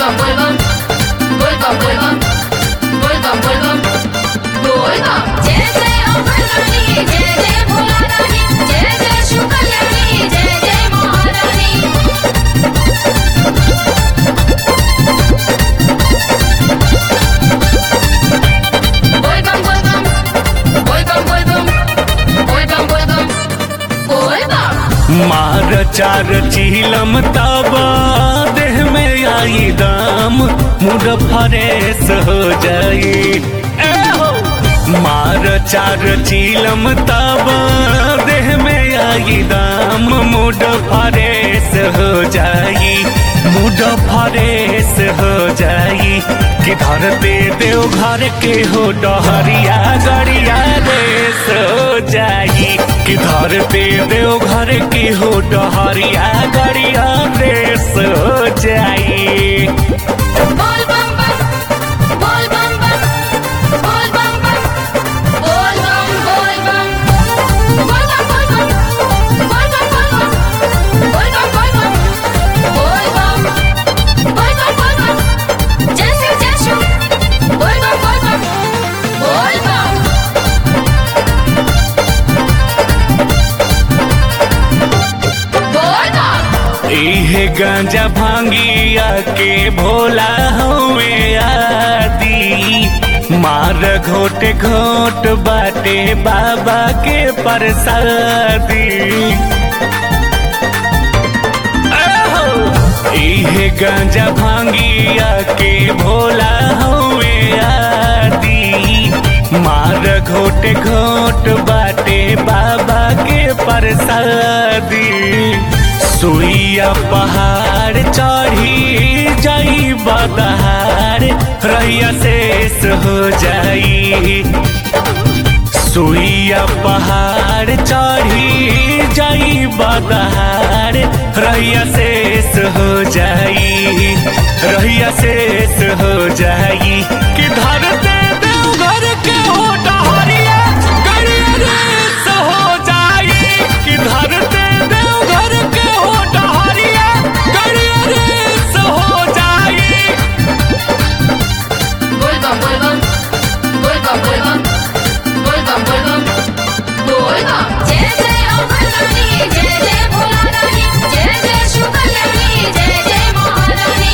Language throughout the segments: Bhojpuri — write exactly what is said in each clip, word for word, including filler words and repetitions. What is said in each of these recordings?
bum bul bum bul bum bul bum bul bum bul bum bul bum जय जय अमरनानी जय जय भोला रानी जय जय शिव कल्याणी जय जय महारानी बोल बम बोल बम बोल बम बोल बम बोल बम बोल बम बोल बम मार चार चीलम तब देह में आई दाम मुड फरेस हो जाई ए हो। मार चार चीलम तब देह में आई दाम मुड फरेस हो जाई मुड फरेस हो जाई कि घर पे देव घर के हो डहरिया गड़िया रेस हो जाई कि घर पे देव घर के हो डहरिया गड़िया रेस हो जाई। बोल बम बम बोल बम बम बोल बम बम बोल बम बोल बम बोल बम बोल बम बोल बम बोल बम बोल बम बोल बम बोल बम बोल बम जय शिव जय शिव बोल बम बोल बम बोल बम बोल बम इहे गांजा भांगिया के भोला हुए आदि मार घोट घोट बाटे बाबा के प्रसादी आहो। इहे गांजा भांगिया के भोला हुए आदि मार घोट घोट बाटे बाबा के प्रसादी सुइया पहाड़ चढ़ी जाई बदहार रैया शेष हो जाई सुइया पहाड़ चढ़ी जाई बदहार रैया शेष हो जाई रैया शेष हो जाई कि धरते देवघर के हो डहरिया गड़िया रेस हो जाई कि धरते देवघर के हो डहरिया गड़िया रेस हो जाई। बोल बम बोल बम बोल बम बोल बम बोल बम बोल बम बोल बम जय जय अमरनानी जय जय भोला रानी जय जय शिव कल्याणी जय जय महारानी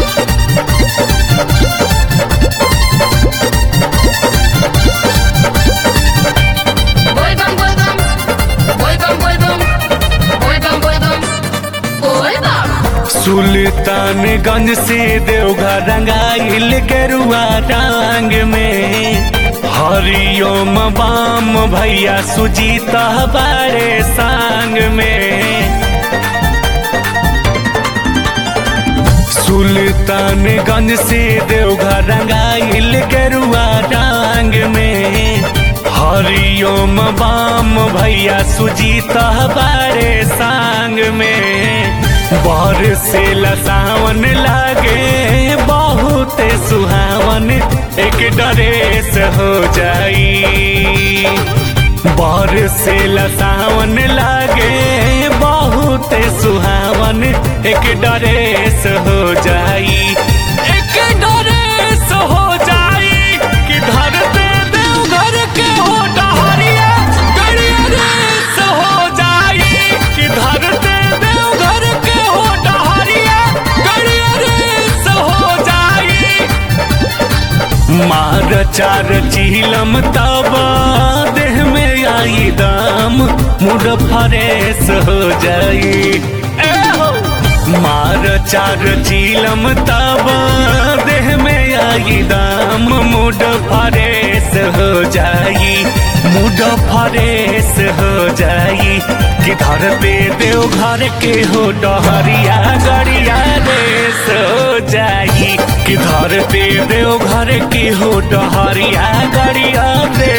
बोल बम बोल बम बोल बम बोल बम बोल बम बोल बम बोल बम सुल्तानगंज से देवघर रंगाइल गेरुआ रंग में हरिओम बाम भैया सुजीता बारे संग में सुल्तानगंज से देवघर रंगाइल गेरुआ रंग में हरिओम बाम भैया सुजीता बारे संग में बर से लसावन लागे बहुत सुहावन एक डरेस हो जाई बर से लसावन लागे बहुत सुहावन एक डरेस हो जाई एक डरेस हो जाई कि धरते देवघर के हो डहरिया गड़िया रेस हो जाई कि धरते देवघर के हो डहरिया गड़िया रेस हो जाई। मार चार चीलम तब देह में आई दाम मुड फरेस हो जाई ए हो। मार चार चीलम तब देह में आई दाम मुड फरेस हो जाई मुड फरेस हो जाई कि घर पे देव घर के हो डहरिया गड़िया रेस हो जाई कि घर पे देव घर के हो डहरिया गड़िया रेस